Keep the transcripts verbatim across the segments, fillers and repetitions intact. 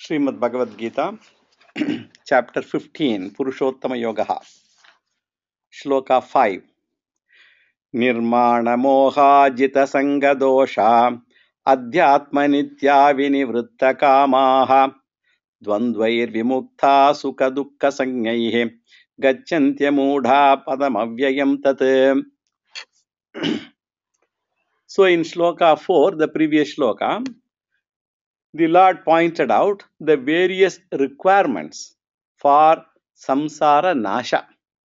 Srimad Bhagavad Gita, chapter fifteen, Purushottama Yoga, Shloka five. Nirmana moha jita sanga dosha, adhyatma nitya vinivritta kamaha, dvandvair vimukta sukha dukkha sanyaihe, gacchantya mudha padam avyayam tat. So in Shloka four, the previous Shloka, the Lord pointed out the various requirements for samsara nasha.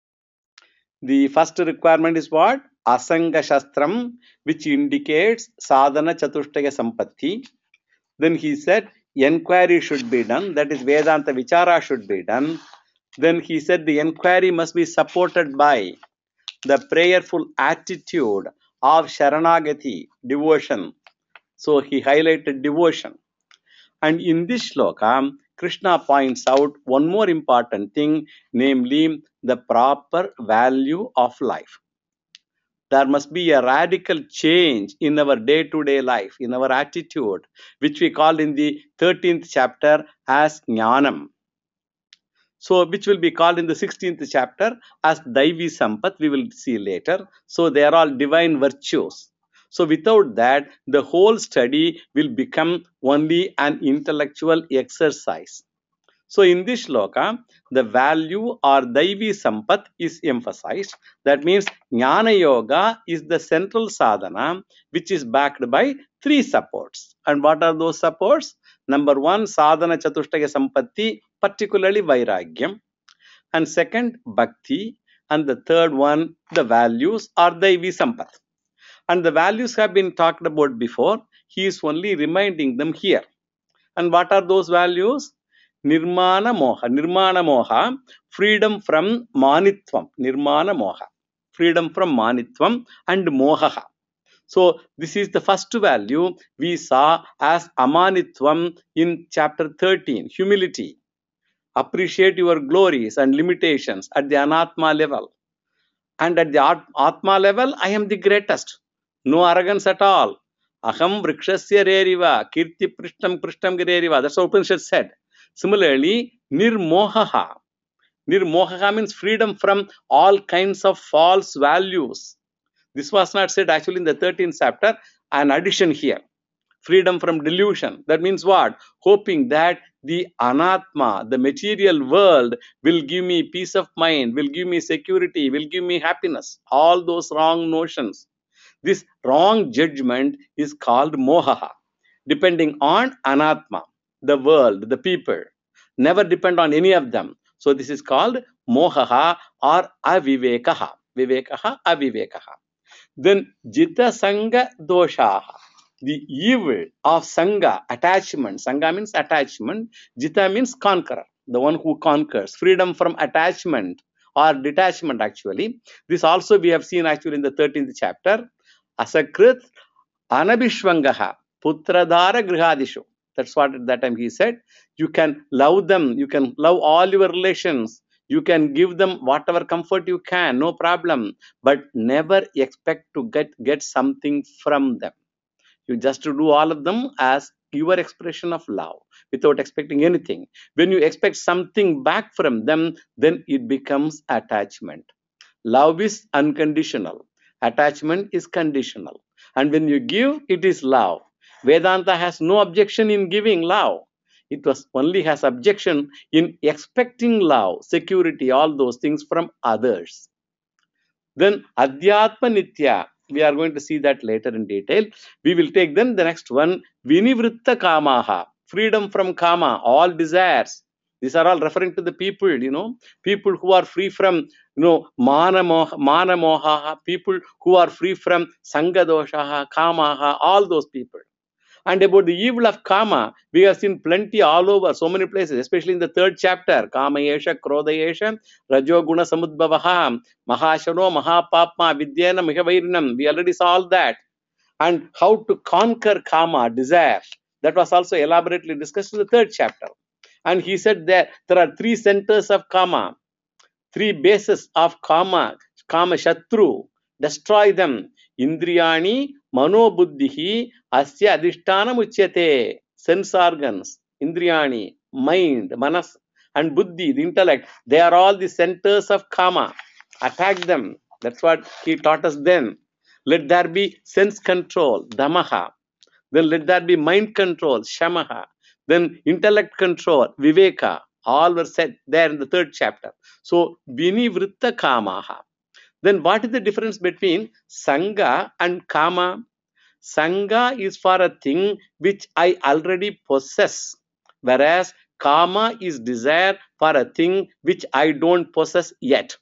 The first requirement is what? Asanga Shastram, which indicates sadhana chatushtaya sampatti. Then he said, enquiry should be done, that is Vedanta Vichara should be done. Then he said the enquiry must be supported by the prayerful attitude of Sharanagati, devotion. So he highlighted devotion. And in this shloka, Krishna points out one more important thing, namely the proper value of life. There must be a radical change in our day-to-day life, in our attitude, which we call in the thirteenth chapter as Jnanam. So, which will be called in the sixteenth chapter as Daivi Sampat, we will see later. So, they are all divine virtues. So, without that, the whole study will become only an intellectual exercise. So, in this shloka, the value or Daivi Sampat is emphasized. That means Jnana Yoga is the central sadhana which is backed by three supports. And what are those supports? Number one, Sadhana Chatushtaya Sampatti, particularly Vairagyam. And second, Bhakti. And the third one, the values or Daivi Sampat. And the values have been talked about before. He is only reminding them here. And what are those values? Nirmana moha. Nirmana moha, freedom from manitvam. Nirmana moha, freedom from manitvam and mohaha. So this is the first value we saw as amanitvam in chapter thirteen, humility. Appreciate your glories and limitations at the anatma level. And at the atma level, I am the greatest. No arrogance at all. Aham vrikshasya reriva, kirti prishtam prishtam gireriva. That's what Upanishad said. Similarly, nirmohaha. Nirmohaha means freedom from all kinds of false values. This was not said actually in the thirteenth chapter. An addition here. Freedom from delusion. That means what? Hoping that the anatma, the material world, will give me peace of mind, will give me security, will give me happiness. All those wrong notions. This wrong judgment is called mohaha, depending on anatma, the world, the people. Never depend on any of them. So this is called mohaha or avivekaha. Vivekaha, avivekaha. Then jita sanga doshaha. The evil of sanga, attachment. Sanga means attachment. Jita means conqueror, the one who conquers. Freedom from attachment or detachment actually. This also we have seen actually in the thirteenth chapter. Asakrit anabhishvangaha putradhara grihadishu. That's what at that time he said. You can love them. You can love all your relations. You can give them whatever comfort you can. No problem. But never expect to get, get something from them. You just do all of them as your expression of love without expecting anything. When you expect something back from them, then it becomes attachment. Love is unconditional. Attachment is conditional. And when you give, it is love. Vedanta has no objection in giving love. It was only has objection in expecting love, security, all those things from others. Then Adhyatma Nitya. We are going to see that later in detail. We will take then the next one, Vinivritta Kamaha, freedom from Kama, all desires. These are all referring to the people, you know, people who are free from, you know, Mana Moha, Mana Moha, people who are free from Sanga Doshaha, Kamaha, all those people. And about the evil of Kama, we have seen plenty all over, so many places, especially in the third chapter. Kama Yesha, Krodha Yesha, Rajo Guna Samudbhavaha, Mahashano, Mahapapma, Vidyana, Mihavairnam. We already saw all that. And how to conquer Kama, desire. That was also elaborately discussed in the third chapter. And he said that there are three centers of Kama, three bases of Kama, Kama Shatru. Destroy them. Indriyani, Manobuddhihi, Asya Adhishthana Muchyate. Sense organs, Indriyani, mind, manas, and buddhi, the intellect, they are all the centers of kama. Attack them. That's what he taught us then. Let there be sense control, damaha. Then let there be mind control, shamaha. Then intellect control, viveka. All were said there in the third chapter. So, vinivritta kamaha. Then what is the difference between sangha and kama? Sangha is for a thing which I already possess, whereas kama is desire for a thing which I don't possess yet.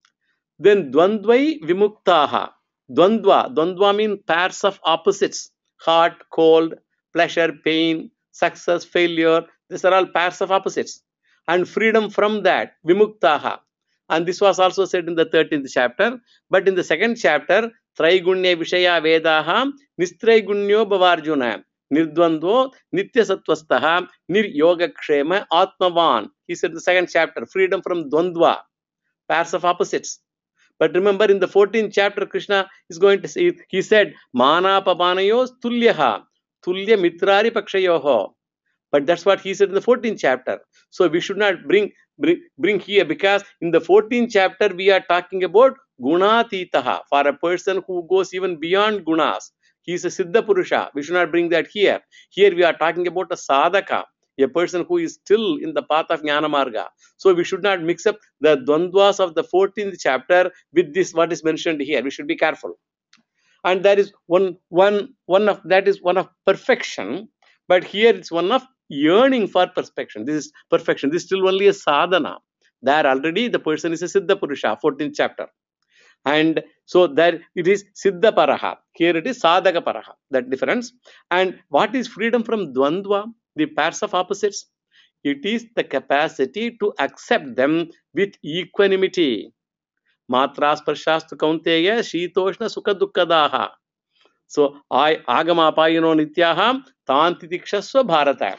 Then dvandvai vimuktaha. Dvandva. Dvandva means pairs of opposites. Hot, cold, pleasure, pain, success, failure. These are all pairs of opposites. And freedom from that, vimuktaha. And this was also said in the thirteenth chapter. But in the second chapter, Traigunya Vishaya Vedaha, Nistraigunnyo Bhavarjuna, Nirdvandvo, Nitya Sattvastaha, Nir Yoga Kshema, Atmavan. He said the second chapter, freedom from Dvandva, pairs of opposites. But remember, in the fourteenth chapter, Krishna is going to say, he said, Mana Pabanayos Tulyaha, Tulya Mitrari Pakshayoho. But that's what he said in the fourteenth chapter. So we should not bring, bring, bring here, because in the fourteenth chapter, we are talking about Gunatitaha, for a person who goes even beyond Gunas. He is a Siddha Purusha. We should not bring that here. Here we are talking about a Sadhaka, a person who is still in the path of Jnana Marga. So we should not mix up the Dvandvas of the fourteenth chapter with this, what is mentioned here. We should be careful. And that is one, one, one of, that is one of perfection. But here it's one of yearning for perfection. This is perfection. This is still only a sadhana. There already the person is a Siddha Purusha, fourteenth chapter. And so there it is Siddha Paraha. Here it is Sadhaka Paraha. That difference. And what is freedom from Dvandva, the pairs of opposites? It is the capacity to accept them with equanimity. Matra Sparshasthu Kaunteya Shitoshna Sukha Dukkadaha. So, I Agama Payano Nityaha Tantitikshasva Bharata.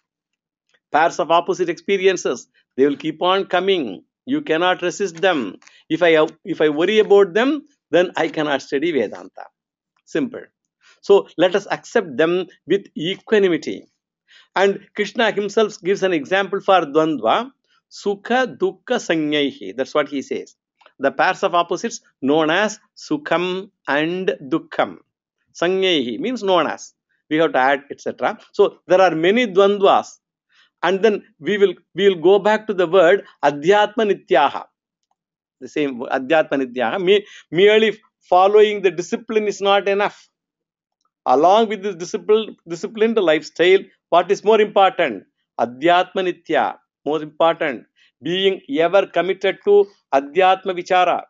Pairs of opposite experiences, they will keep on coming. You cannot resist them. If I if I worry about them, then I cannot study Vedanta. Simple. So let us accept them with equanimity. And Krishna himself gives an example for Dvandva. Sukha Dukkha Sanyaihi. That's what he says. The pairs of opposites known as Sukham and Dukkham. Sanyaihi means known as. We have to add, et cetera. So there are many Dvandvas. And then we will we will go back to the word Adhyatma Nityaha. The same Adhyatma Nityaha. Me, merely following the discipline is not enough. Along with this discipline, disciplined lifestyle, what is more important? Adhyatma Nitya. More important. Being ever committed to Adhyatma Vichara.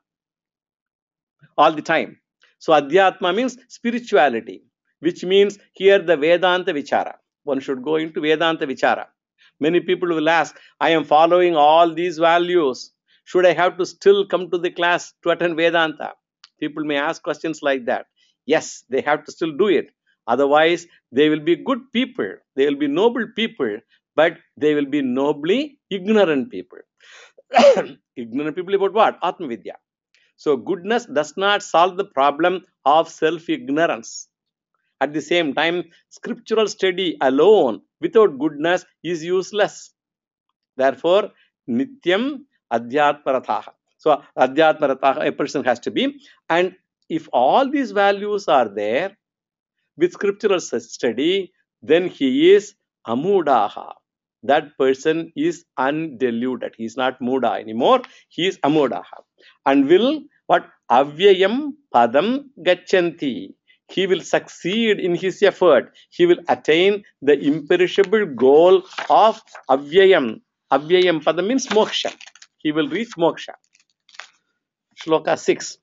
All the time. So Adhyatma means spirituality. Which means here the Vedanta Vichara. One should go into Vedanta Vichara. Many people will ask, I am following all these values. Should I have to still come to the class to attend Vedanta? People may ask questions like that. Yes, they have to still do it. Otherwise, they will be good people. They will be noble people, but they will be nobly ignorant people. Ignorant people about what? Atma Vidya. So, goodness does not solve the problem of self-ignorance. At the same time, scriptural study alone without goodness is useless. Therefore, Nityam Adhyatmarataha. So, Adhyatmarataha, a person has to be. And if all these values are there with scriptural study, then he is Amudaha. That person is undeluded. He is not Muda anymore. He is Amudaha. And will, what? Avyayam Padam Gachanti. He will succeed in his effort. He will attain the imperishable goal of Avyayam. Avyayam Padam means moksha. He will reach moksha. Shloka six.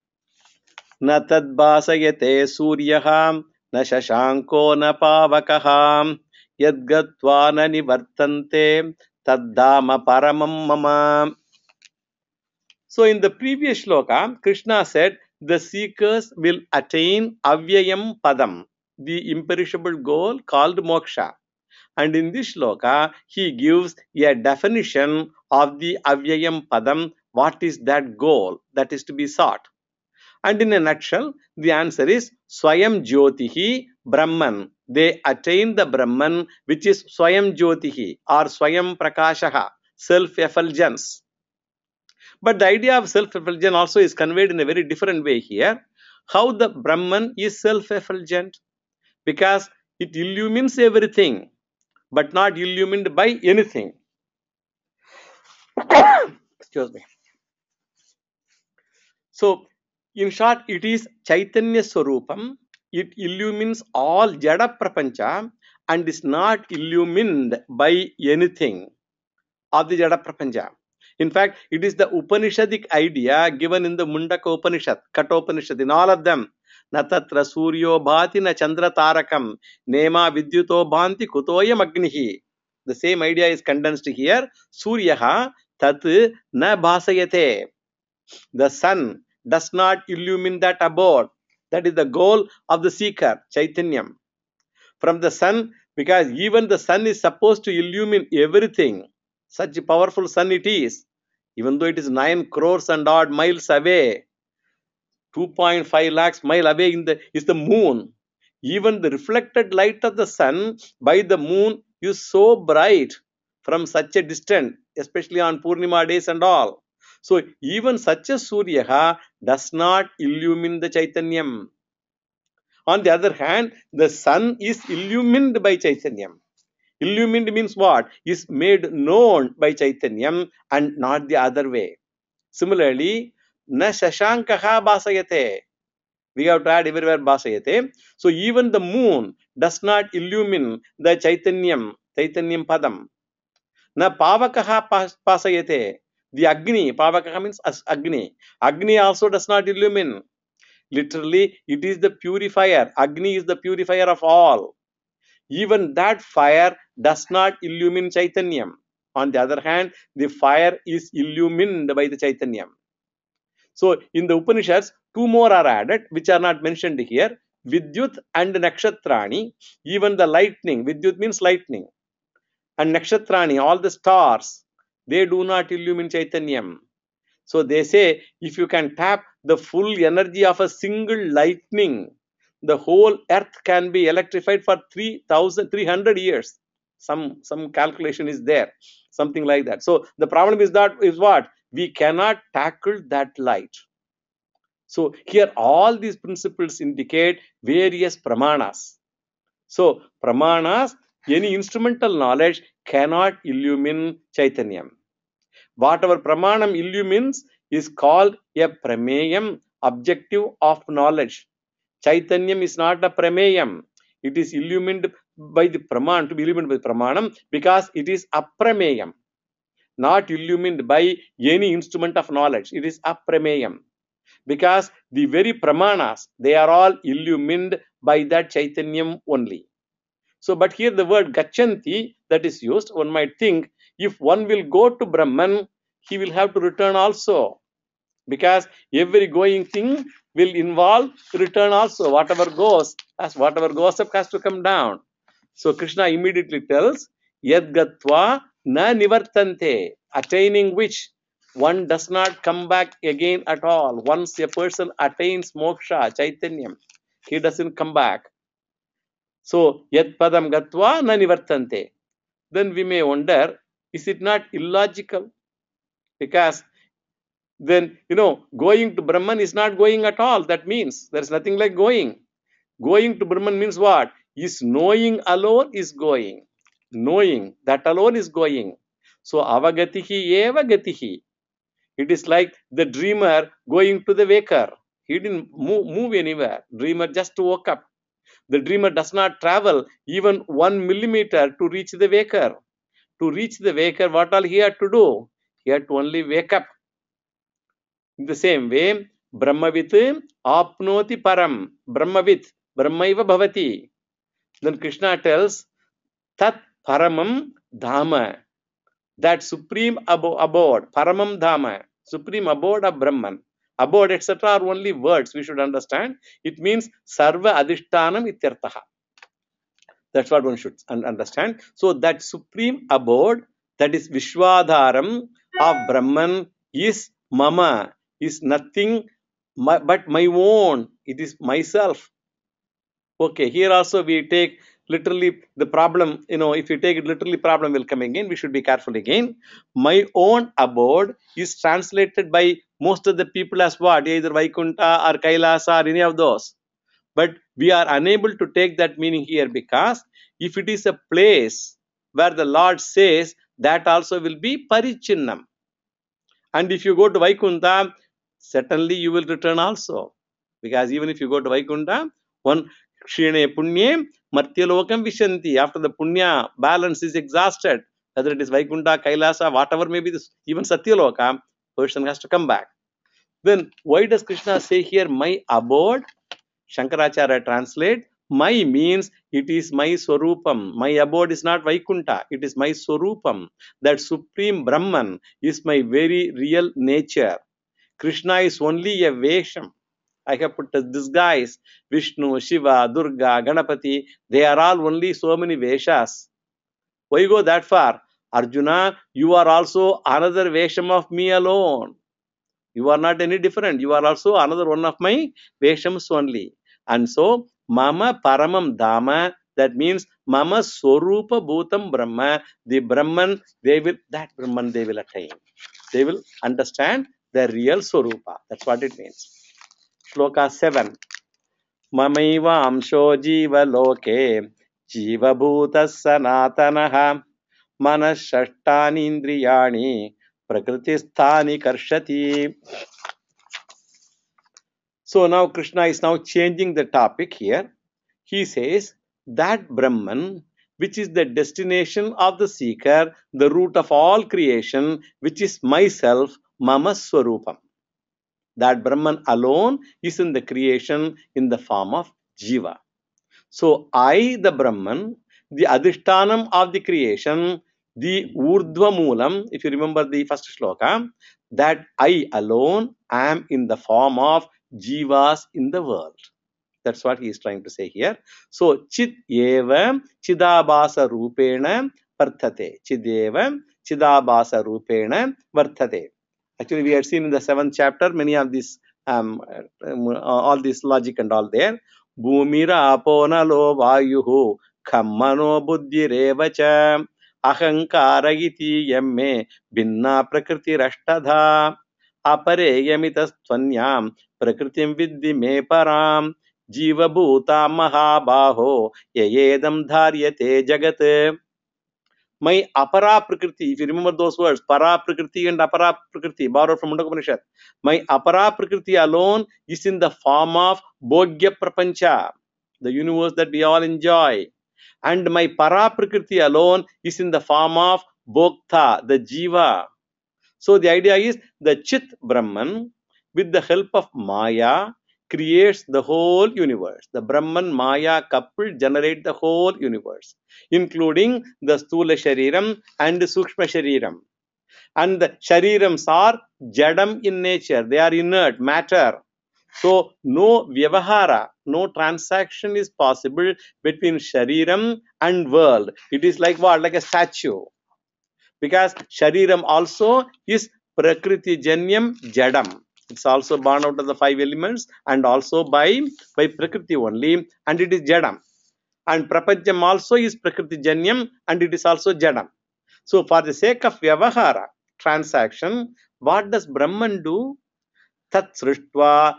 Na tad basayate suryaha na shashanko na pavakaha yadgatva na nivartante taddama paramam mama. So in the previous shloka, Krishna said, the seekers will attain Avyayam Padam, the imperishable goal called moksha. And in this shloka, he gives a definition of the Avyayam Padam. What is that goal that is to be sought? And in a nutshell, the answer is Swayam Jyotihi Brahman. they attain the Brahman, which is Swayam Jyotihi or Swayam Prakashaha, self-effulgence. But the idea of self-effulgence also is conveyed in a very different way here. How the Brahman is self-effulgent? Because it illumines everything, but not illumined by anything. Excuse me. So, in short, it is Chaitanya Swarupam. It illumines all Jada Prapancha and is not illumined by anything of the Jada Prapancha. In fact, it is the Upanishadic idea given in the Mundaka Upanishad, Kathopanishad, in all of them. Natatra Suryo Bhati na Chandra Tarakam, Nema Vidyuto Bhanti Kutoyam Agnihi. The same idea is condensed here. Suryaha Tat na Bhasayate. The sun does not illumine that abode. That is the goal of the seeker, Chaitanyam. From the sun, because even the sun is supposed to illumine everything. Such a powerful sun it is. Even though it is nine crores and odd miles away, two point five lakhs mile away in the, is the moon. Even the reflected light of the sun by the moon is so bright from such a distance, especially on Purnima days and all. So even such a Suryaha does not illumine the Chaitanyam. On the other hand, the sun is illumined by Chaitanyam. Illumined means what? Is made known by Chaitanyam and not the other way. Similarly, na shashankaha basayate. We have to add everywhere basayate. So even the moon does not illumine the Chaitanyam, Chaitanyam padam. Na pavakaha pasayate. The Agni, pavakaha means Agni. Agni also does not illumine. Literally, it is the purifier. Agni is the purifier of all. Even that fire does not illumine Chaitanyam. On the other hand, the fire is illumined by the Chaitanyam. So, in the Upanishads, two more are added, which are not mentioned here. Vidyut and Nakshatrani, even the lightning. Vidyut means lightning. And Nakshatrani, all the stars, they do not illumine Chaitanyam. So, they say, if you can tap the full energy of a single lightning, the whole earth can be electrified for three thousand three hundred years. Some, some calculation is there, something like that. So, the problem is that is what? We cannot tackle that light. So, here all these principles indicate various pramanas. So, pramanas, any instrumental knowledge cannot illumine Chaitanyam. Whatever pramanam illumines is called a prameyam, objective of knowledge. Chaitanyam is not a prameyam. It is illumined by the praman, to be illumined by pramanam, because it is aprameyam, not illumined by any instrument of knowledge. It is aprameyam. Because the very pramanas, they are all illumined by that Chaitanyam only. So, but here the word gachanti that is used, one might think, if one will go to Brahman, he will have to return also. Because every going thing will involve return also. Whatever goes, as whatever goes up has to come down. So Krishna immediately tells, Yad gatva na nivartante, attaining which one does not come back again at all. Once a person attains moksha, Chaitanyam, he doesn't come back. So, yad padam gatva na nivartante. Then we may wonder, is it not illogical? Because then, you know, going to Brahman is not going at all. That means there is nothing like going. Going to Brahman means what? Is knowing alone is going. Knowing, that alone is going. So, avagatihi eva gatihi. It is like the dreamer going to the waker. He didn't move, move anywhere. Dreamer just woke up. The dreamer does not travel even one millimeter to reach the waker. To reach the waker, what all he had to do? He had to only wake up. In the same way, Brahmavit apnoti param. Brahmavit, Brahmaiva bhavati. Then Krishna tells, Tat paramam dhama. That supreme abode, paramam dhama, supreme abode of Brahman. Abode, et cetera are only words we should understand. It means sarva adhishtanam ityartaha. That's what one should understand. So that supreme abode, that is Vishwadharam of Brahman, is mama, is nothing but my own. It is myself. Okay, here also we take literally the problem, you know, if you take it literally, problem will come again. We should be careful again. My own abode is translated by most of the people as what? Either Vaikuntha or Kailasa or any of those. But we are unable to take that meaning here, because if it is a place where the Lord says, that also will be Parichinnam. And if you go to Vaikuntha, certainly you will return also. Because even if you go to Vaikuntha, one Kshine Punye, Martyalokam Vishanti, after the Punya balance is exhausted, whether it is Vaikuntha, Kailasa, whatever may be, this, even Satyaloka, person has to come back. Then why does Krishna say here, my abode? Shankaracharya translate, my means it is my Swarupam. My abode is not Vaikuntha, it is my Swarupam. That Supreme Brahman is my very real nature. Krishna is only a Vesham. I have put a disguise. Vishnu, Shiva, Durga, Ganapati, they are all only so many Veshas. Why go that far? Arjuna, you are also another Vesham of me alone. You are not any different. You are also another one of my Veshams only. And so, Mama Paramam Dhamma, that means Mama Swarupa Bhutam Brahma, the Brahman, they will, that Brahman they will attain. They will understand the real Swarupa. That's what it means. Shloka seven. Mamaiva Amsho Jiva Loke, Jiva Bhuta Sanatanaha, Manashashtani Indriyani, Prakritisthani Karshati. So now Krishna is now changing the topic here. He says that Brahman, which is the destination of the seeker, the root of all creation, which is myself, Mama Swarupam. That Brahman alone is in the creation in the form of Jiva. So I, the Brahman, the Adhishtanam of the creation, the Urdhva Moolam, if you remember the first shloka, that I alone am in the form of Jivas in the world. That's what he is trying to say here. So, Chit eva Chidabhasa Rupena Varthate. Chid eva Chidabhasa Rupena Varthate. Actually, we had seen in the seventh chapter many of these, um, all this logic and all there. Bhumira aponalo vayuhu kammano buddhirevacha ahankara iti yamme binna prakriti rashtadha apare yamitastvanyam prakritim vidhi me param Jiva bhuta mahabaho yayedam dharyate jagat. My apara prakriti, if you remember those words, para prakriti and apara prakriti, borrowed from Mundaka Upanishad. My apara prakriti alone is in the form of bhogya prapancha, the universe that we all enjoy. And my para prakriti alone is in the form of bhokta, the jiva. So the idea is the Chit Brahman, with the help of Maya, creates the whole universe. The Brahman Maya coupled generate the whole universe, including the Stula Shariram and the Sukshma Shariram. And the Sharirams are Jadam in nature, they are inert, matter. So no Vyavahara, no transaction is possible between Shariram and world. It is like what? Like a statue. Because Shariram also is Prakriti Janyam Jadam. It's also born out of the five elements and also by, by Prakriti only, and it is Jadam. And Prapancham also is Prakriti Janyam and it is also Jadam. So for the sake of Vyavahara, transaction, what does Brahman do? Tat Srishtva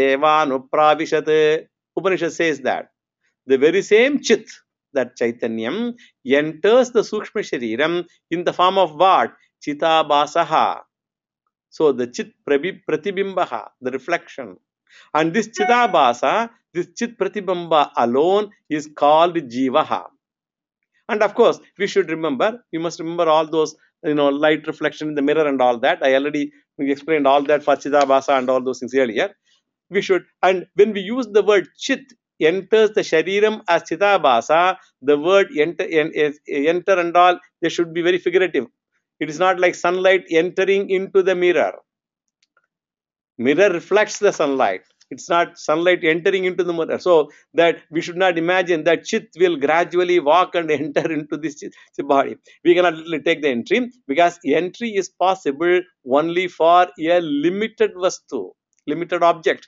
Tadevanupravishat. Upanishad says that. The very same Chit, that Chaitanyam, enters the Sukshma Shariram in the form of what? Chitabhasaha. So the Chit Pratibimbaha, the reflection. And this Chitabhasa, this Chit Pratibimba alone is called Jivaha. And of course, we should remember, we must remember all those, you know, light reflection in the mirror and all that. I already explained all that for Chitabhasa and all those things earlier. We should, and when we use the word Chit, enters the Shariram as Chitabhasa, the word enter, enter and all, they should be very figurative. It is not like sunlight entering into the mirror. Mirror reflects the sunlight. It's not sunlight entering into the mirror. So that we should not imagine that Chit will gradually walk and enter into this body. We cannot take the entry because entry is possible only for a limited vastu, limited object.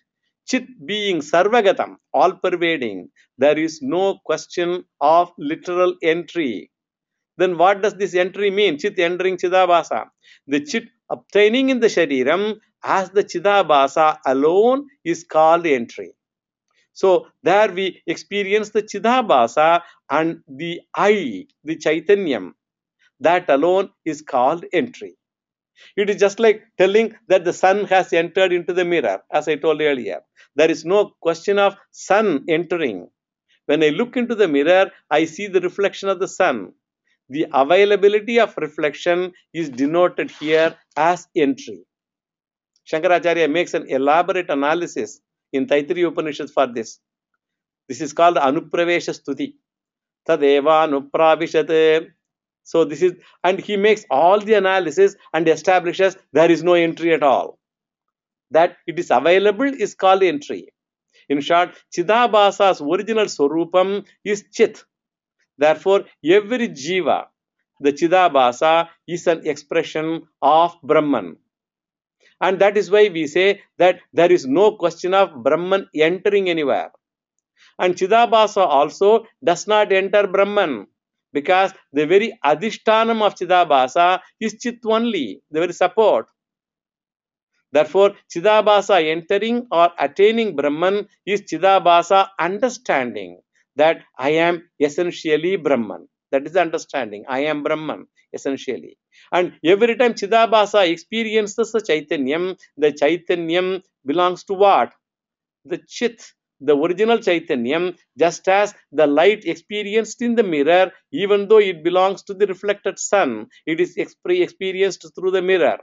Chit being Sarvagatam, all pervading, there is no question of literal entry. Then what does this entry mean? Chit entering Chidabhasa. The Chit obtaining in the Shariram as the Chidabhasa alone is called entry. So there we experience the Chidabhasa and the I, the Chaitanyam, that alone is called entry. It is just like telling that the sun has entered into the mirror, as I told earlier. There is no question of sun entering. When I look into the mirror, I see the reflection of the sun. The availability of reflection is denoted here as entry. Shankaracharya makes an elaborate analysis in Taittiriya Upanishad for this. This is called Anupravesha Stuti. Tadeva Anupravishate. So this is, and he makes all the analysis and establishes there is no entry at all. That it is available is called entry. In short, Chidabhasa's original Swarupam is Chit. Therefore, every Jiva, the Chidabhasa, is an expression of Brahman. And that is why we say that there is no question of Brahman entering anywhere. And Chidabhasa also does not enter Brahman, because the very adhishtanam of Chidabhasa is Chit only, the very support. Therefore, Chidabhasa entering or attaining Brahman is Chidabhasa understanding that I am essentially Brahman. That is the understanding. I am Brahman, essentially. And every time Chidabhasa experiences the Chaitanyam, the Chaitanyam belongs to what? The Chit, the original Chaitanyam, just as the light experienced in the mirror, even though it belongs to the reflected sun, it is experienced through the mirror.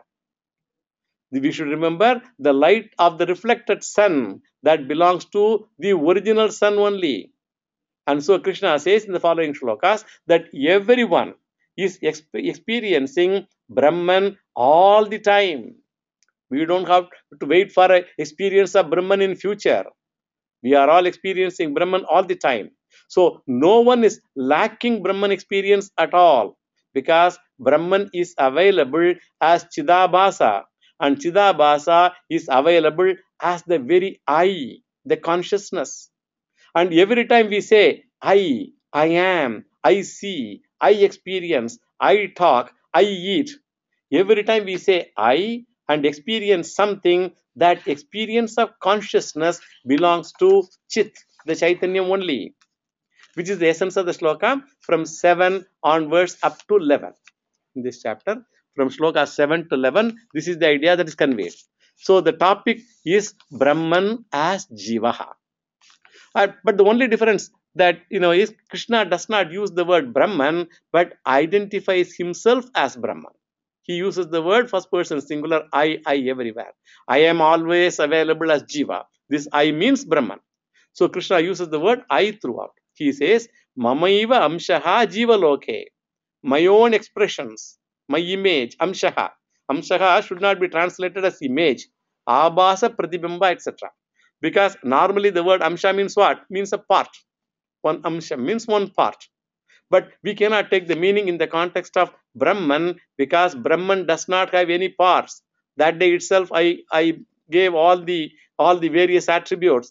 We should remember the light of the reflected sun that belongs to the original sun only. And so Krishna says in the following shlokas that everyone is exp experiencing Brahman all the time. We don't have to wait for an experience of Brahman in future. We are all experiencing Brahman all the time. So no one is lacking Brahman experience at all, because Brahman is available as Chidabhasa, and Chidabhasa is available as the very I, the consciousness. And every time we say I, I am, I see, I experience, I talk, I eat, every time we say I and experience something, that experience of consciousness belongs to Chit, the Chaitanyam only, which is the essence of the shloka from seven onwards up to eleven in this chapter. From shloka seven to eleven, this is the idea that is conveyed. So the topic is Brahman as Jivaha. Uh, but the only difference that, you know, is Krishna does not use the word Brahman, but identifies himself as Brahman. He uses the word first person singular, I, I everywhere. I am always available as Jiva. This I means Brahman. So Krishna uses the word I throughout. He says, Mamaiva Amshaha Jiva Loke. My own expressions, my image, Amshaha. Amshaha should not be translated as image. Abhasa, Pratibimba, et cetera. Because normally the word Amsha means what? Means a part. One Amsha means one part. But we cannot take the meaning in the context of Brahman, because Brahman does not have any parts. That day itself I, I gave all the all the various attributes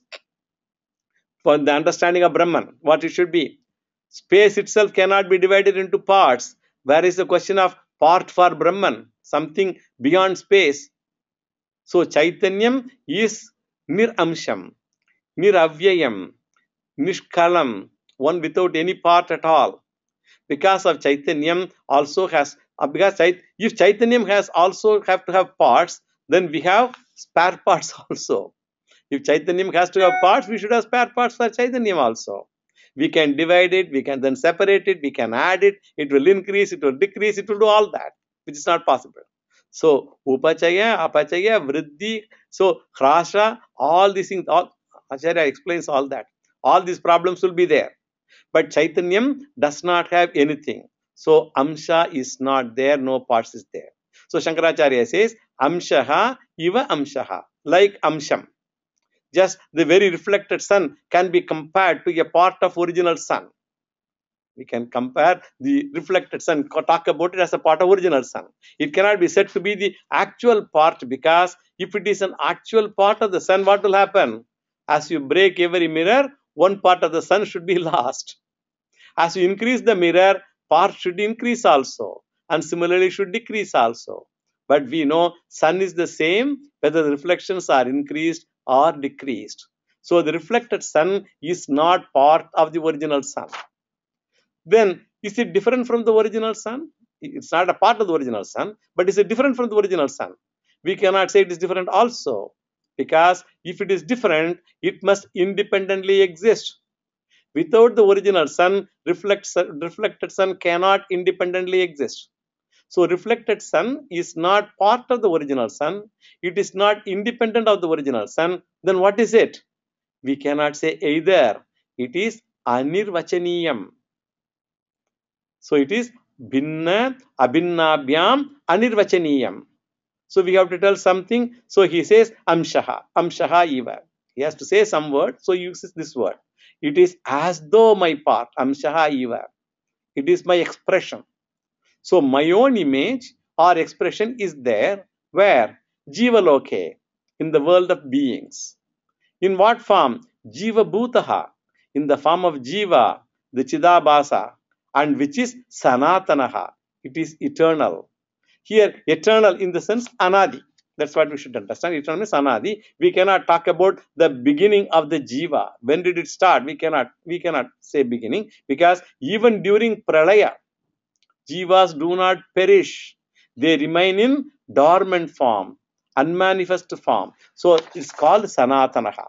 for the understanding of Brahman, what it should be. Space itself cannot be divided into parts. Where is the question of part for Brahman? Something beyond space. So Chaitanyam is Niramsham, Niravyayam, Nishkalam, one without any part at all. Because of Chaitanyam also has, uh, because Chait, if Chaitanyam has also have to have parts, then we have spare parts also. If Chaitanyam has to have parts, we should have spare parts for Chaitanyam also. We can divide it, we can then separate it, we can add it, it will increase, it will decrease, it will do all that, which is not possible. So, Upachaya, Apachaya, Vriddhi, so Hrasha, all these things, all, Acharya explains all that. All these problems will be there. But Chaitanyam does not have anything. So, Amsha is not there, no parts is there. So, Shankaracharya says, Amshaha iva Amshaha, like Amsham. Just the very reflected sun can be compared to a part of original sun. We can compare the reflected sun, talk about it as a part of original sun. It cannot be said to be the actual part, because if it is an actual part of the sun, what will happen? As you break every mirror, one part of the sun should be lost. As you increase the mirror, part should increase also, and similarly should decrease also. But we know sun is the same whether the reflections are increased or decreased. So the reflected sun is not part of the original sun. Then is it different from the original sun? It's not a part of the original sun, but is it different from the original sun? We cannot say it is different also, because if it is different, it must independently exist. Without the original sun, reflects, reflected sun cannot independently exist. So reflected sun is not part of the original sun. It is not independent of the original sun. Then what is it? We cannot say either. It is anirvachaniyam. So it is bhinna abhinnabhyam anirvachaniyam. So we have to tell something. So he says amshaha, amshaha eva. He has to say some word, so he uses this word. It is as though my part, amshaha eva. It is my expression. So my own image or expression is there. Where? Jiva loke, in the world of beings. In what form? Jiva bhutaha, in the form of jiva, the chidabhasa, and which is sanatanaha. It is eternal. Here, eternal in the sense anadi. That's what we should understand. Eternal means anadi. We cannot talk about the beginning of the jiva. When did it start? We cannot, we cannot say beginning, because even during pralaya, jivas do not perish. They remain in dormant form, unmanifest form. So it's called sanatanaha.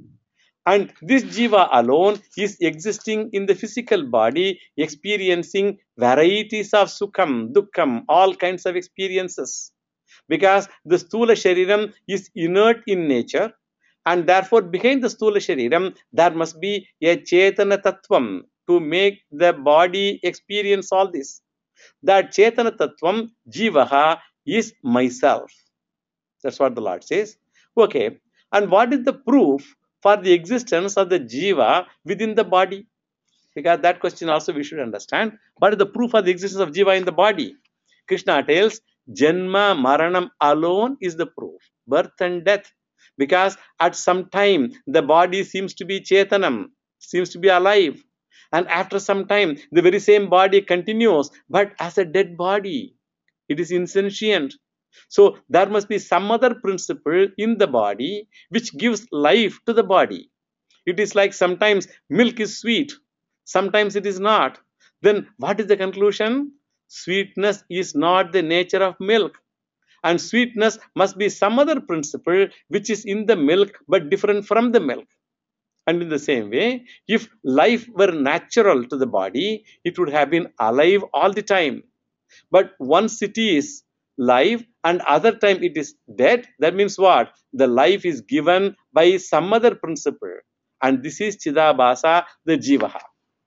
And this jiva alone is existing in the physical body, experiencing varieties of sukham, dukkham, all kinds of experiences. Because the stula shariram is inert in nature, and therefore behind the stula shariram there must be a chetana tattvam to make the body experience all this. That chetana tattvam, jivaha, is myself. That's what the Lord says. Okay, and what is the proof for the existence of the jiva within the body? Because that question also we should understand. What is the proof of the existence of jiva in the body? Krishna tells, Janma Maranam alone is the proof. Birth and death. Because at some time the body seems to be chetanam, seems to be alive. And after some time the very same body continues, but as a dead body. It is insentient. So there must be some other principle in the body which gives life to the body. It is like sometimes milk is sweet, sometimes it is not. Then what is the conclusion? Sweetness is not the nature of milk. And sweetness must be some other principle which is in the milk but different from the milk. And in the same way, if life were natural to the body, it would have been alive all the time. But once it is life and other time it is dead, that means what? The life is given by some other principle, and this is chidabhasa, the jivaha.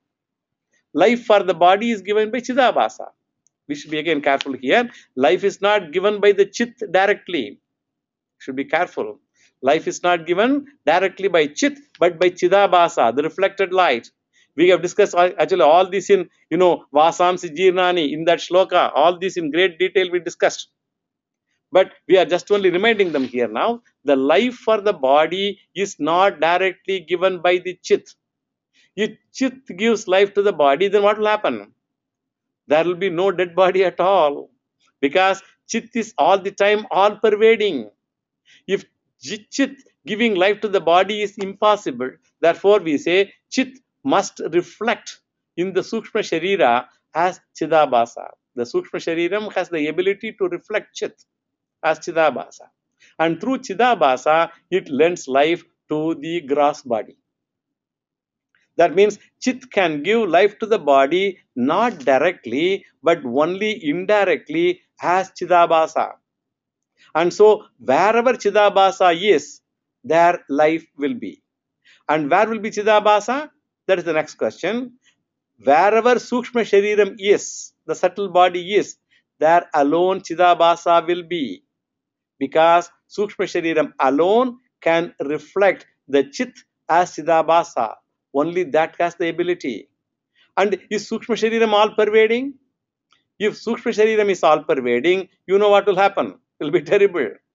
Life for the body is given by chidabhasa. We should be again careful here. Life is not given by the chit directly. Should be careful. Life is not given directly by chit, but by chidabhasa, the reflected light. We have discussed actually all this in, you know, Vasamsi Jirnani, in that shloka, all this in great detail we discussed. But we are just only reminding them here now. The life for the body is not directly given by the chit. If chit gives life to the body, then what will happen? There will be no dead body at all. Because chit is all the time, all pervading. If chit giving life to the body is impossible, therefore we say chit must reflect in the Sukshma Sharira as Chidabhasa. The Sukshma Shariram has the ability to reflect Chit as Chidabhasa. And through Chidabhasa, it lends life to the gross body. That means Chit can give life to the body not directly, but only indirectly as Chidabhasa. And so, wherever Chidabhasa is, there life will be. And where will be Chidabhasa? That is the next question. Wherever Sukshma Shariram is, the subtle body is, there alone Chidabhasa will be. Because Sukshma Shariram alone can reflect the Chit as Chidabhasa. Only that has the ability. And is Sukshma Shariram all pervading? If Sukshma Shariram is all pervading, you know what will happen? It will be terrible.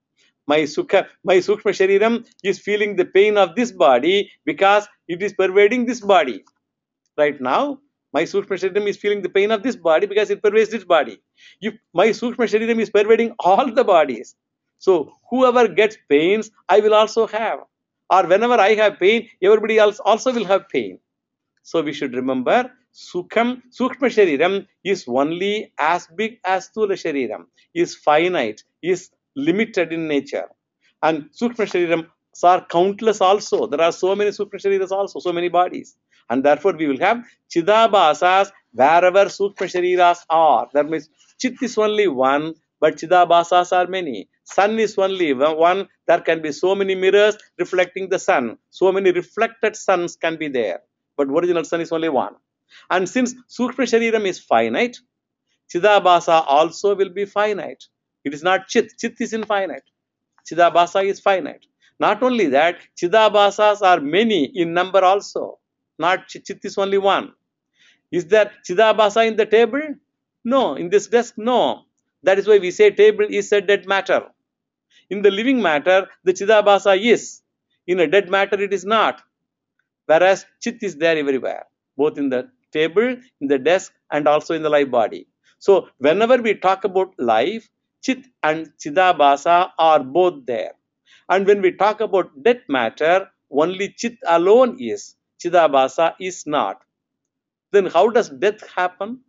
My sukha, my Sukshma Shariram is feeling the pain of this body because it is pervading this body. Right now, my Sukshma Shariram is feeling the pain of this body because it pervades this body. If my Sukshma Shariram is pervading all the bodies, so whoever gets pains, I will also have. Or whenever I have pain, everybody else also will have pain. So we should remember, Sukham, Sukshma Shariram is only as big as Sthula Shariram, is finite, is limited in nature. And Sukshma Shariram are countless also. There are so many Sukshma Shariras also, so many bodies. And therefore we will have Chidabhasas wherever Sukshma Shariras are. That means Chit is only one, but Chidabhasas are many. Sun is only one. There can be so many mirrors reflecting the sun. So many reflected suns can be there. But original sun is only one. And since Sukshma Shariram is finite, Chidabhasa also will be finite. It is not Chit. Chit is infinite. Chidabhasa is finite. Not only that, Chidabhasas are many in number also. Not Chit is only one. Is there Chidabhasa in the table? No. In this desk? No. That is why we say table is a dead matter. In the living matter, the Chidabhasa is. In a dead matter, it is not. Whereas Chit is there everywhere, both in the table, in the desk, and also in the live body. So whenever we talk about life, Chit and Chidabhasa are both there. And when we talk about dead matter, only Chit alone is. Chidabhasa is not. Then how does death happen?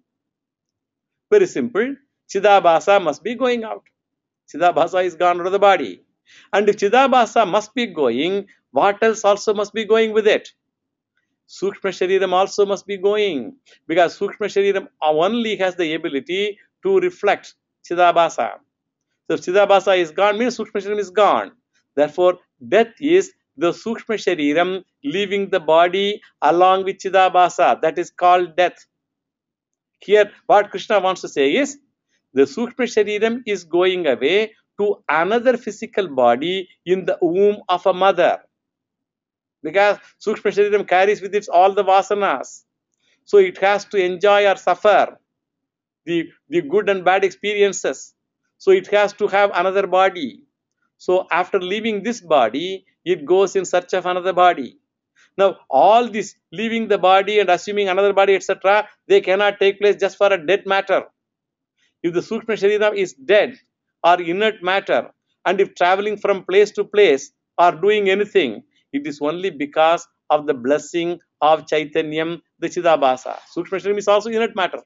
Very simple. Chidabhasa must be going out. Chidabhasa is gone out of the body. And if Chidabhasa must be going, what else also must be going with it? Sukshma Shariram also must be going, because Sukshma Shariram only has the ability to reflect Chidabhasa. So if Chidabhasa is gone, means Sukshma Shariram is gone. Therefore, death is the Sukshma Shariram leaving the body along with Chidabhasa. That is called death. Here, what Krishna wants to say is, the Sukshma Shariram is going away to another physical body in the womb of a mother. Because Sukshma Shariram carries with it all the vasanas. So it has to enjoy or suffer the, the good and bad experiences. So it has to have another body. So after leaving this body, it goes in search of another body. Now, all this leaving the body and assuming another body, et cetera, they cannot take place just for a dead matter. If the Sukshma Shariram is dead or inert matter, and if traveling from place to place or doing anything, it is only because of the blessing of Chaitanyam, the Chidabhasa. Sukshma Shariram is also inert matter.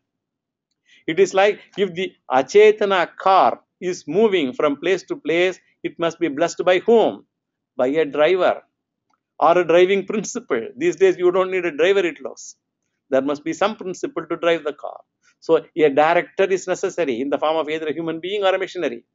It is like if the Achetana car is moving from place to place, it must be blessed by whom? By a driver or a driving principle. These days you don't need a driver, it looks. There must be some principle to drive the car. So a director is necessary in the form of either a human being or a machinery.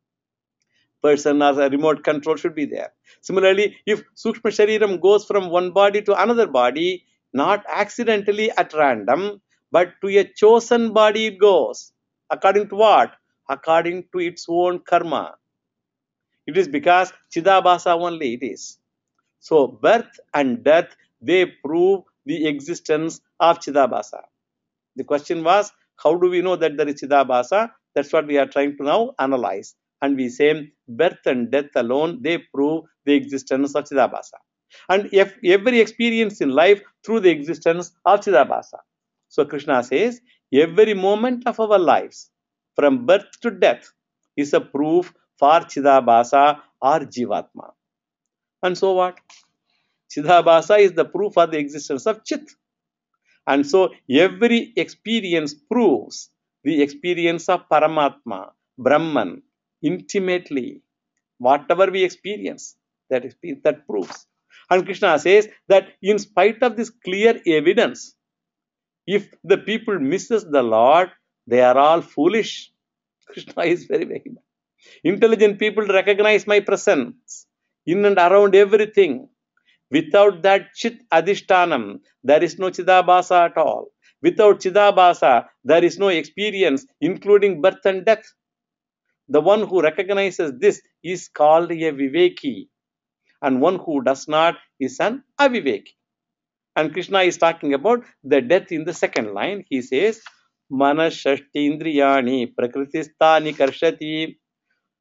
Person or a remote control should be there. Similarly, if Sukshma Shariram goes from one body to another body, not accidentally at random, but to a chosen body it goes. According to what? According to its own karma. It is because Chidabhasa only it is. So birth and death, they prove the existence of Chidabhasa. The question was, how do we know that there is Chidabhasa? That's what we are trying to now analyze. And we say birth and death alone, they prove the existence of Chidabhasa. And if every experience in life through the existence of Chidabhasa. So Krishna says, every moment of our lives, from birth to death, is a proof for Chidabhasa or Jivatma. And so what? Chidabhasa is the proof of the existence of Chit. And so every experience proves the experience of Paramatma, Brahman, intimately. Whatever we experience, that, is, that proves. And Krishna says that in spite of this clear evidence, if the people misses the Lord, they are all foolish. Krishna is very vehement. Intelligent people recognize my presence in and around everything. Without that Chit Adhishtanam, there is no Chidabhasa at all. Without Chidabhasa, there is no experience, including birth and death. The one who recognizes this is called a Viveki, and one who does not is an Aviveki. And Krishna is talking about the death in the second line. He says, Manashashti Indriyani Prakristani Karshati.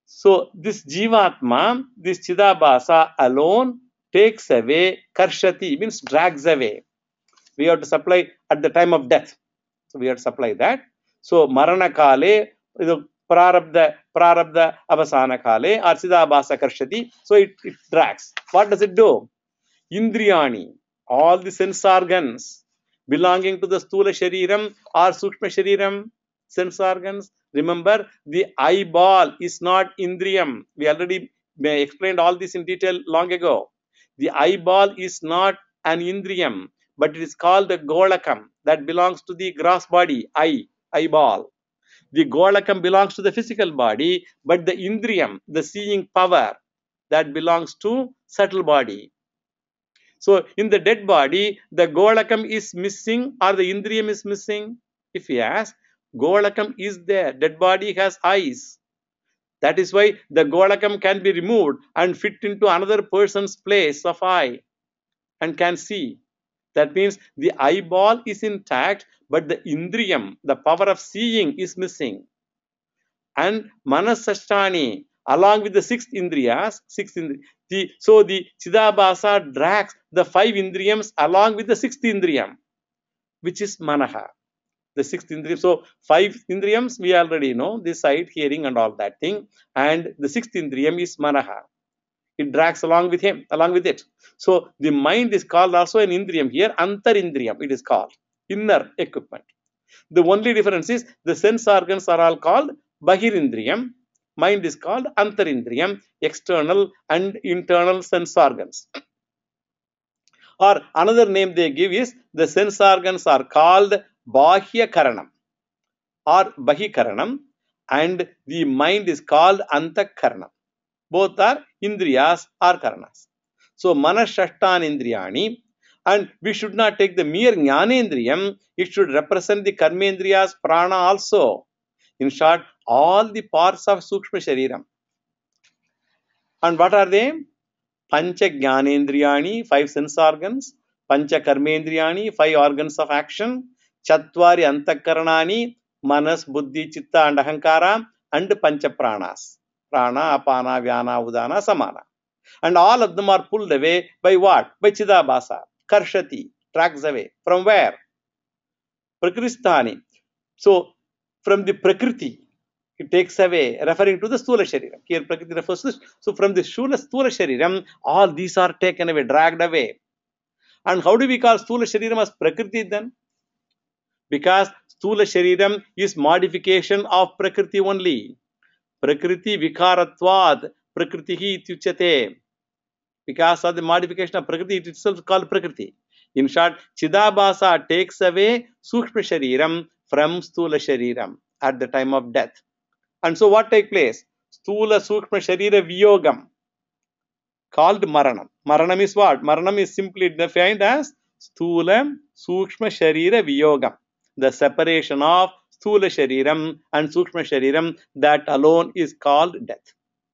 So this Jivatma, this Chidabhasa alone takes away, Karshati means drags away. We have to supply at the time of death. So we have to supply that. So Marana Kale, Prarabdha, Prarabdha Avasana Kale, or Chidabhasa Karshati. So it, it drags. What does it do? Indriyani, all the sense organs belonging to the Stula Shariram or Sukshma Shariram, sense organs. Remember, the eyeball is not Indriyam. We already explained all this in detail long ago. The eyeball is not an Indriyam, but it is called the Golakam that belongs to the gross body, eye, eyeball. The Golakam belongs to the physical body, but the Indriyam, the seeing power, that belongs to subtle body. So in the dead body, the Golakam is missing or the Indriyam is missing. If we ask, Golakam is there. Dead body has eyes. That is why the Golakam can be removed and fit into another person's place of eye and can see. That means the eyeball is intact, but the Indriyam, the power of seeing, is missing. And Manasashtani, along with the sixth Indriyas, sixth Indri the, so the Chidabhasa drags the five Indriyams along with the sixth Indriyam, which is Manaha, the sixth Indriyam. So five Indriyams we already know, the sight, hearing and all that thing, and the sixth Indriyam is Manaha. It drags along with him, along with it. So the mind is called also an Indriyam here, Antar Indriyam it is called, inner equipment. The only difference is the sense organs are all called Bahirindriyam. Mind is called Antarindriyam, external and internal sense organs. Or another name they give is the sense organs are called Bahya Karanam or Bahikaranam, and the mind is called Antakaranam. Both are Indriyas or Karanas. So Manashashtan Indriyani, and we should not take the mere Jnanendriyam, it should represent the Karmendriyas, Prana also. In short, all the parts of Sukshma Shariram. And what are they? Pancha Jnanendriyani, five sense organs. Pancha Karmendriyani, five organs of action. Chatvari Antakaranani, Manas, Buddhi, Chitta and Ahankara. And Pancha Pranas. Prana, Apana, Vyana, Udana, Samana. And all of them are pulled away by what? By Chidabhasa. Karshati, tracks away. From where? Prakristani. So, from the Prakriti, it takes away, referring to the Stula Shariram. Here, Prakriti refers to this. So, from the Stula Shariram, all these are taken away, dragged away. And how do we call Stula Shariram as Prakriti then? Because Stula Shariram is modification of Prakriti only. Prakriti Vikaratvad, Prakriti Ityuchate. Because of the modification of Prakriti, it itself is called Prakriti. In short, Chidabhasa takes away Sukshma Shariram from Stula Shariram at the time of death. And so what takes place? Stula Sukshma Sharira Viyogam, called Maranam. Maranam is what? Maranam is simply defined as Stula Sukshma Sharira Viyogam, the separation of Stula Shariram and Sukshma Shariram, that alone is called death.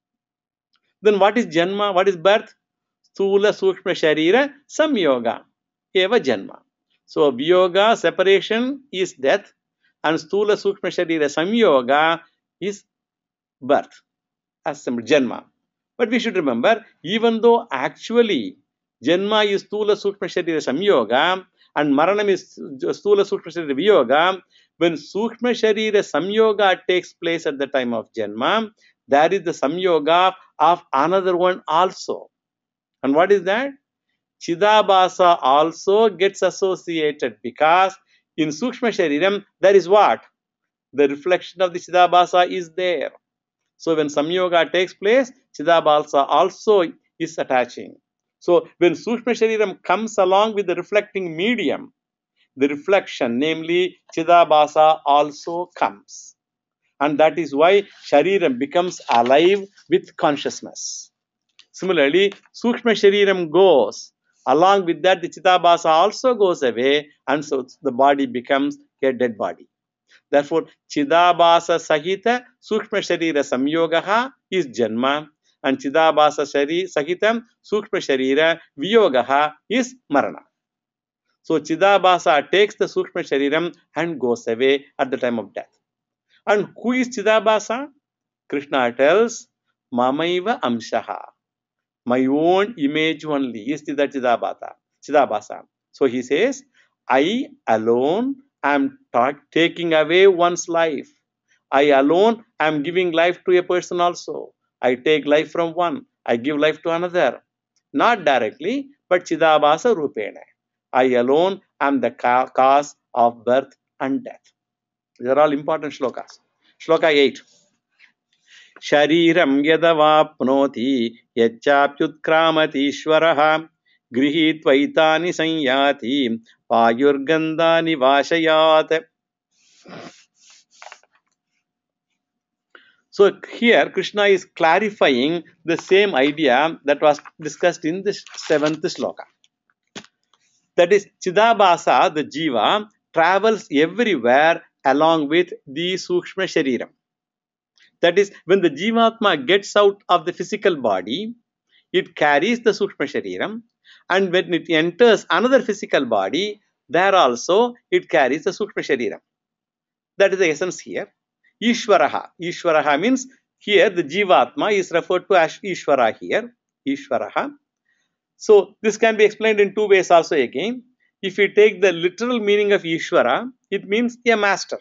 Then what is Janma? What is birth? Stula Sukshma Sharira Samyoga, Eva Janma. So Viyoga, separation, is death, and Stula Sukshma Sharira Samyoga is birth, as Janma. But we should remember, even though actually Janma is Stula Sukshma Sharira Samyoga and Maranam is Stula Sukshma Sharira Viyoga, when Sukshma Sharira Samyoga takes place at the time of Janma, there is the Samyoga of another one also. And what is that? Chidabhasa also gets associated, because in Sukshma Shariram there is what? The reflection of the Chidabhasa is there. So when Samyoga takes place, Chidabhasa also is attaching. So when Sukshma Shariram comes along with the reflecting medium, the reflection, namely Chidabhasa, also comes. And that is why Shariram becomes alive with consciousness. Similarly, Sukshma Shariram goes. Along with that, the Chidabhasa also goes away, and so the body becomes a dead body. Therefore, Chidabhasa Sahita Sukshma Sharira Samyogaha is Janma, and Chidabhasa Sahitam Sukshma Sharira Viyogaha is Marana. So, Chidabhasa takes the Sukshma Shariram and goes away at the time of death. And who is Chidabhasa? Krishna tells, mamaiva amshaha. My own image only is the Chidabhasa. Chidabhasa. So he says, I alone am taking away one's life. I alone am giving life to a person also. I take life from one. I give life to another. Not directly, but Chidabhasa Rupena. I alone am the cause of birth and death. These are all important shlokas. Shloka eight. Shariram yadavapnoti yachapyutkramati grihitvaitani sanyati payurgandani vashayat. So here Krishna is clarifying the same idea that was discussed in the seventh shloka. That is, Chidabhasa, the Jiva, travels everywhere along with the Sukshma Shariram. That is, when the Jivatma gets out of the physical body, it carries the Sukshma Shariram, and when it enters another physical body, there also it carries the Sukshma Shariram. That is the essence here. Ishvaraha. Ishvaraha means here the Jivatma is referred to as Ishvara here. Ishvaraha. So this can be explained in two ways also again. If we take the literal meaning of Ishvara, it means a master.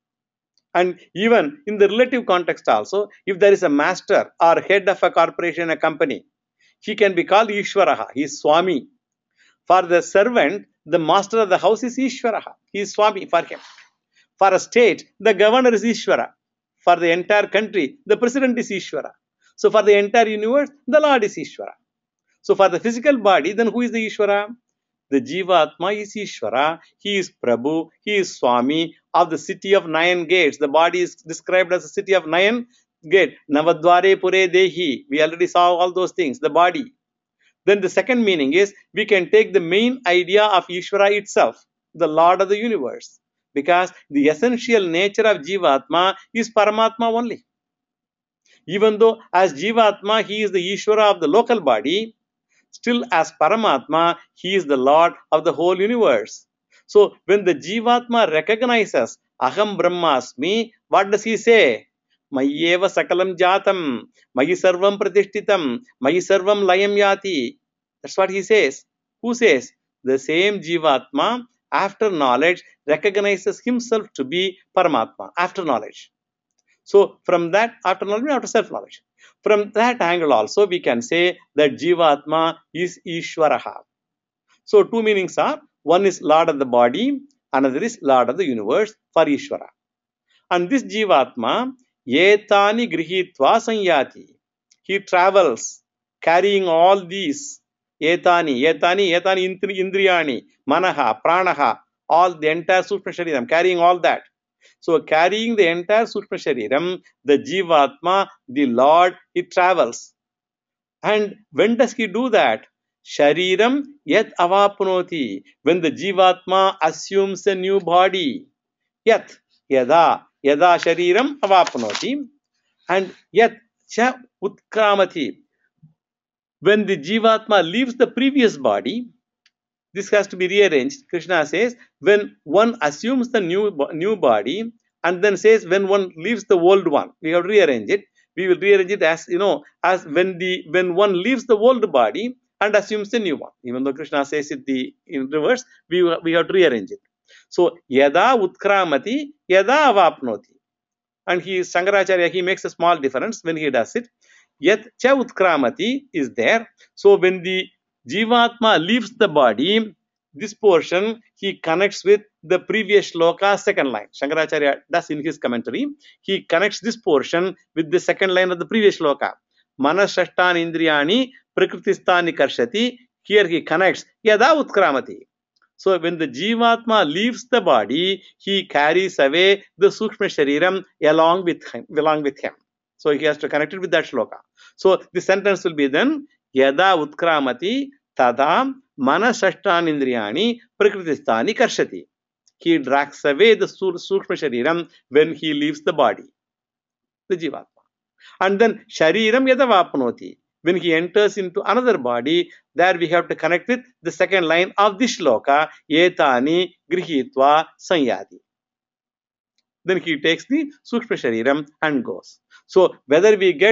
And even in the relative context also, if there is a master or head of a corporation, a company, he can be called Ishvaraha. He is Swami. For the servant, the master of the house is Ishvaraha. He is Swami for him. For a state, the governor is Ishvara. For the entire country, the president is Ishvara. So for the entire universe, the Lord is Ishvara. So for the physical body, then who is the Ishvara? The Jivatma is Ishvara. He is Prabhu. He is Swami of the city of nine gates. The body is described as a city of nine gates. Navadvare Pure Dehi. We already saw all those things. The body. Then the second meaning is we can take the main idea of Ishvara itself, the Lord of the universe. Because the essential nature of Jivatma is Paramatma only. Even though as Jivatma, he is the Ishvara of the local body, still as Paramatma, he is the Lord of the whole universe. So when the Jivatma recognizes Aham Brahmasmi, what does he say? Mayeva Sakalam Jatam, Mayi Sarvam Pratishtitam, Mayi Sarvam Layam Yati. That's what he says. Who says? The same Jivatma, after knowledge, recognizes himself to be Paramatma, after knowledge. So from that, after knowledge, after self-knowledge. From that angle also, we can say that Jivatma is Ishvaraha. So two meanings are, one is Lord of the body, another is Lord of the universe for Ishvara. And this Jivatma, Yetani Grihitva Sanyati. He travels carrying all these. Yetani, Yetani, Yetani Indriyani, Manaha, Pranaha, all the entire Sukshma Shariram, carrying all that. So carrying the entire Sukshma Shariram, the Jivatma, the Lord, it travels. And when does he do that? Shariram yat avapnoti. When the Jivatma assumes a new body. Yat, yada, yada shariram avapnoti. And yat cha utkramati. When the Jivatma leaves the previous body, this has to be rearranged. Krishna says, when one assumes the new, new body, and then says, when one leaves the old one, we have to rearrange it. We will rearrange it as, you know, as when the when one leaves the old body and assumes the new one. Even though Krishna says it the in reverse, we, we have to rearrange it. So, yada utkramati, yada avapnoti. And he, Shankaracharya, he makes a small difference when he does it. Yat cha utkramati is there. So, when the Jivatma leaves the body, this portion he connects with the previous shloka second line. Shankaracharya does in his commentary. He connects this portion with the second line of the previous shloka. Manashashtan indriyani prakristani karshati. Here he connects yada utkramati. So when the Jivatma leaves the body, he carries away the Sukshma Shariram along with him. Along with him. So he has to connect it with that shloka. So the sentence will be then Yada utkramati tada manashashtan indriyani prakristani karshati. He drags away the Sukshma Shariram when he leaves the body, the Jivatma. And then Shariram yada vapnoti. When he enters into another body, there we have to connect with the second line of this shloka, Etani grihitva sanyati. Then he takes the Sukshma Shariram and goes. So whether we get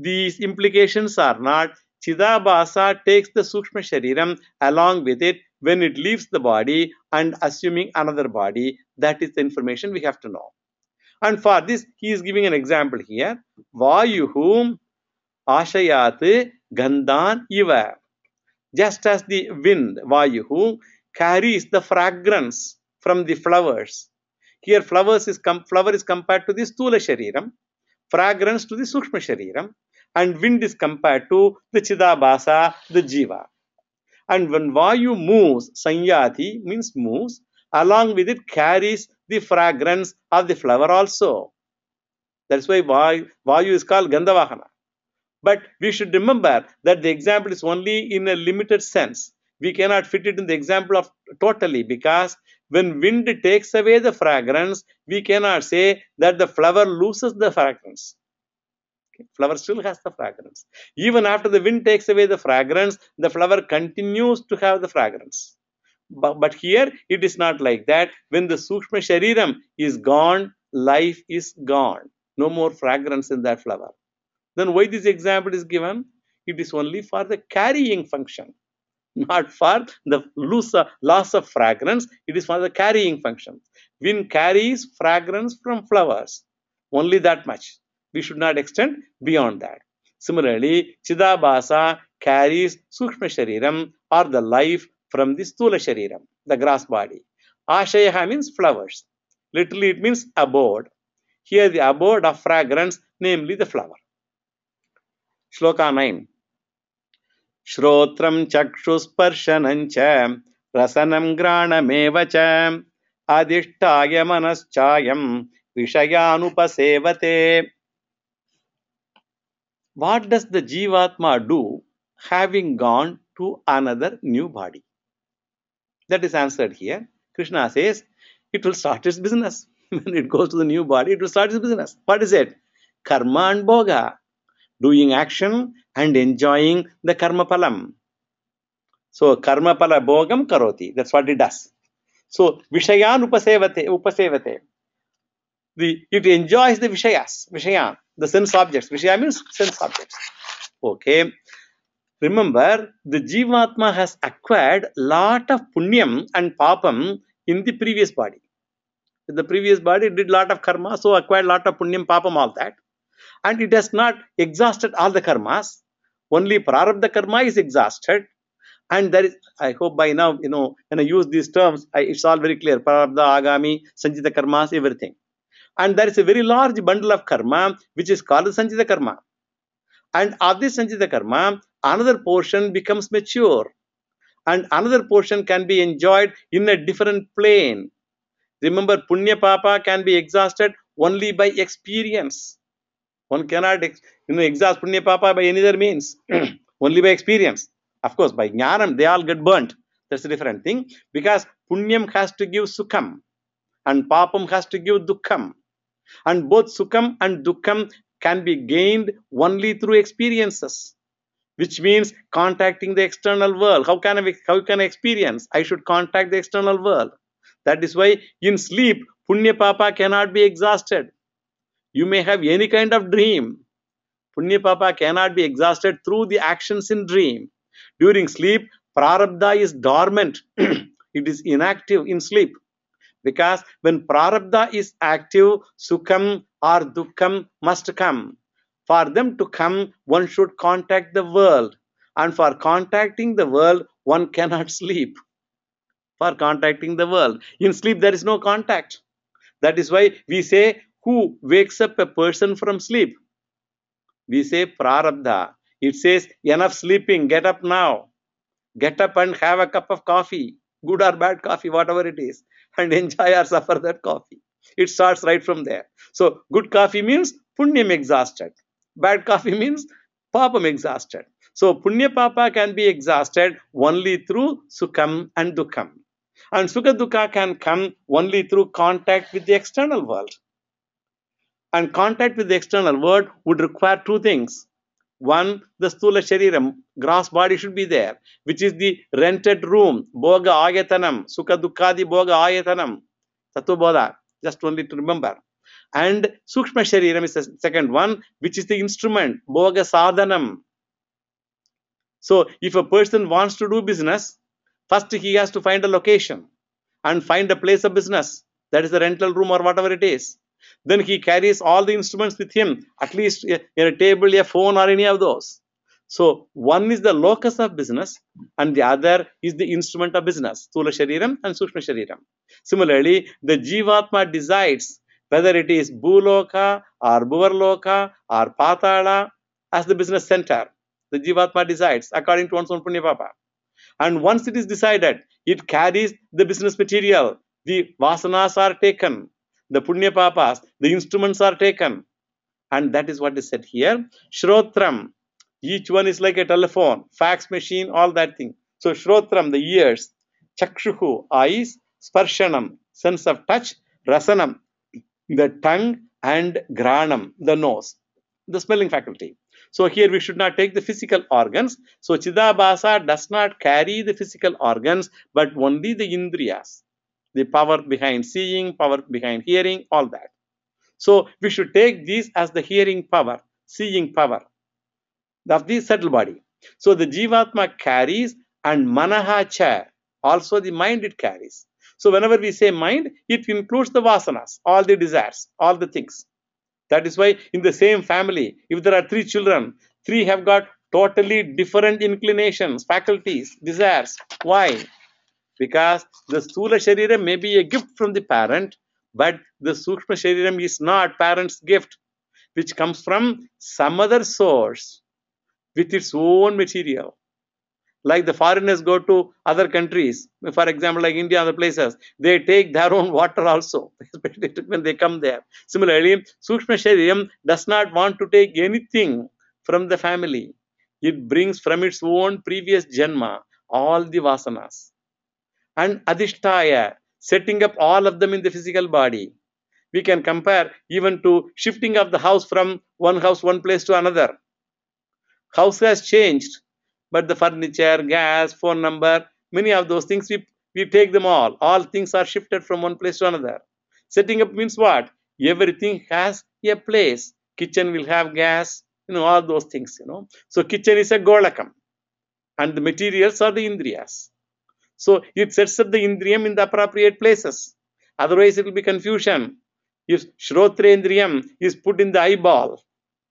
These implications are not Chidabhasa takes the Sukshma Shariram along with it when it leaves the body and assuming another body. That is the information we have to know. And for this, he is giving an example here. Vayuhum ashayat gandhan iva. Just as the wind, Vayuhu, carries the fragrance from the flowers. Here, flowers is flower is compared to the Stula Shariram, fragrance to the Sukshma Shariram, and wind is compared to the Chidabhasa, the Jiva. And when Vayu moves, Sanyati means moves, along with it carries the fragrance of the flower also. That's why Vayu is called Gandhavahana. But we should remember that the example is only in a limited sense. We cannot fit it in the example of totally, because when wind takes away the fragrance, we cannot say that the flower loses the fragrance. Okay? Flower still has the fragrance. Even after the wind takes away the fragrance, the flower continues to have the fragrance. But, but here it is not like that. When the Sukshma Shariram is gone, life is gone. No more fragrance in that flower. Then why this example is given? It is only for the carrying function, not for the loss of fragrance. It is for the carrying function. Wind carries fragrance from flowers. Only that much. We should not extend beyond that. Similarly, Chidabhasa carries Sukshma Shariram or the life from the Stula Shariram, the grass body. Ashayaha means flowers. Literally it means abode. Here the abode of fragrance, namely the flower. Shloka nine. Shrotram chakshusprshanam cha rasanam granameva cha adhishtaya manaschayam vishayanupasevate. What does the Jivatma do having gone to another new body? That is answered here. Krishna says it will start its business. When it goes to the new body, it will start its business. What is it? Karma and bhoga. Doing action and enjoying the karma palam. So karma pala bhogam karoti. That's what it does. So vishayan upasevate, upasevate. The it enjoys the vishayas, vishayan, the sense objects. Vishaya means sense objects. Okay. Remember, the Jivatma has acquired lot of punyam and papam in the previous body. In the previous body, it did lot of karma, so acquired lot of punyam, papam, all that. And it has not exhausted all the karmas. Only prarabdha karma is exhausted. And there is, I hope by now, you know, when I use these terms, I, it's all very clear. Prarabdha, agami, sanchita karmas, everything. And there is a very large bundle of karma, which is called sanchita karma. And of this sanchita karma, another portion becomes mature. And another portion can be enjoyed in a different plane. Remember, punya papa can be exhausted only by experience. One cannot you know, exhaust punya papa by any other means, only by experience. Of course, by jnanam, they all get burnt. That's a different thing. Because punyam has to give sukham and papam has to give dukkham. And both sukham and dukkham can be gained only through experiences, which means contacting the external world. How can I, how can I experience? I should contact the external world. That is why in sleep, punya papa cannot be exhausted. You may have any kind of dream. Punya papa cannot be exhausted through the actions in dream. During sleep, prarabdha is dormant. It is inactive in sleep. Because when prarabdha is active, sukham or dukkham must come. For them to come, one should contact the world. And for contacting the world, one cannot sleep. For contacting the world. In sleep, there is no contact. That is why we say, who wakes up a person from sleep? We say prarabdha. It says, enough sleeping, get up now. Get up and have a cup of coffee. Good or bad coffee, whatever it is. And enjoy or suffer that coffee. It starts right from there. So, good coffee means punyam exhausted. Bad coffee means papam exhausted. So, punya papa can be exhausted only through sukham and dukkham. And sukha dukkha can come only through contact with the external world. And contact with the external world would require two things. One, the stula shariram, gross body should be there, which is the rented room, bhoga ayatanam, sukha dukkadi bhoga ayatanam, tattva bodha, just only to remember. And Sukshma Shariram is the second one, which is the instrument, Bhoga Sadhanam. So if a person wants to do business, first he has to find a location and find a place of business. That is the rental room or whatever it is. Then he carries all the instruments with him, at least a, a table, a phone, or any of those. So one is the locus of business and the other is the instrument of business, Sthula Shariram and Sukshma Shariram. Similarly, the Jivatma decides whether it is Bhuloka or Bhuvarloka or Patala as the business center. The Jivatma decides according to one's own Punya Papa. And once it is decided, it carries the business material. The vasanas are taken. The Punya Papas, the instruments are taken. And that is what is said here. Shrotram. Each one is like a telephone, fax machine, all that thing. So Shrotram, the ears. Chakshuhu, eyes. Sparshanam, sense of touch. Rasanam, the tongue. And Granam, the nose, the smelling faculty. So here we should not take the physical organs. So Chidabhasa does not carry the physical organs, but only the Indriyas. The power behind seeing, power behind hearing, all that. So we should take these as the hearing power, seeing power of the subtle body. So the Jivatma carries and Manaha cha, also the mind it carries. So whenever we say mind, it includes the vasanas, all the desires, all the things. That is why in the same family, if there are three children, three have got totally different inclinations, faculties, desires. Why? Because the Sthula Shariram may be a gift from the parent, but the Sukshma Shariram is not parent's gift, which comes from some other source with its own material. Like the foreigners go to other countries, for example, like India and other places, they take their own water also, especially when they come there. Similarly, Sukshma Shariram does not want to take anything from the family. It brings from its own previous Janma all the vasanas. And Adhishtaya, setting up all of them in the physical body. We can compare even to shifting of the house from one house, one place to another. House has changed, but the furniture, gas, phone number, many of those things, we, we take them all. All things are shifted from one place to another. Setting up means what? Everything has a place. Kitchen will have gas, you know, all those things, you know. So kitchen is a golakam. And the materials are the indriyas. So it sets up the indriyam in the appropriate places. Otherwise it will be confusion. If Shrotrendriyam is put in the eyeball,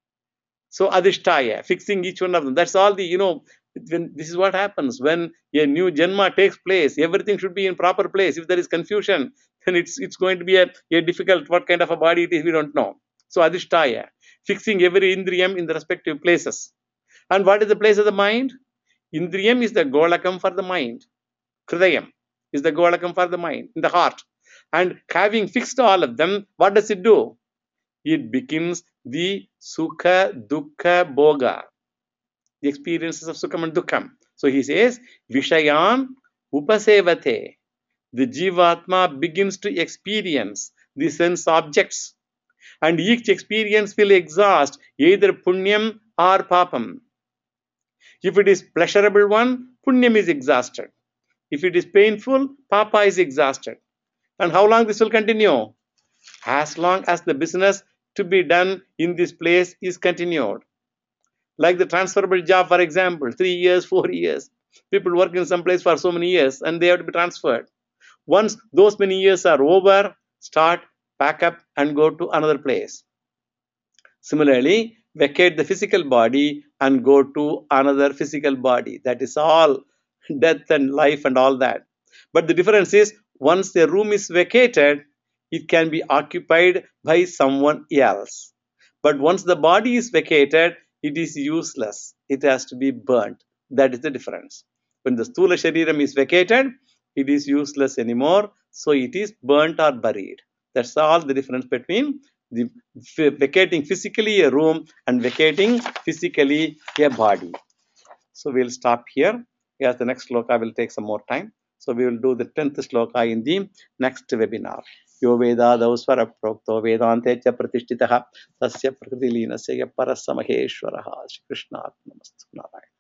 so Adhishtaya, fixing each one of them. That's all the, you know, when, this is what happens when a new Janma takes place. Everything should be in proper place. If there is confusion, then it's it's going to be a, a difficult, what kind of a body it is, we don't know. So Adhishtaya, fixing every Indriyam in the respective places. And what is the place of the mind? Indriyam is the Golakam for the mind. Kridayam is the Golakam for the mind, in the heart. And having fixed all of them, what does it do? It becomes the Sukha, Dukkha, Bhoga, the experiences of Sukham and Dukkham. So he says, Vishayan Upasevate. The Jivatma begins to experience the sense objects. And each experience will exhaust either Punyam or Papam. If it is pleasurable one, Punyam is exhausted. If it is painful, Papa is exhausted. And how long this will continue? As long as the business to be done in this place is continued. Like the transferable job, for example, three years, four years. People work in some place for so many years and they have to be transferred. Once those many years are over, start, pack up and go to another place. Similarly, vacate the physical body and go to another physical body. That is all death and life and all that. But the difference is, once the room is vacated, it can be occupied by someone else. But once the body is vacated, it is useless. It has to be burnt. That is the difference. When the Sthula Shariram is vacated, it is useless anymore. So it is burnt or buried. That's all the difference between the vacating physically a room and vacating physically a body. So we'll stop here. Yes, the next sloka will take some more time. So we will do the tenth sloka in the next webinar. Yo vedadav swara prokto vedante cha pratishtitaha tasya prakriti linasya parasa maheshwaraha. Shri Krishna Namaste.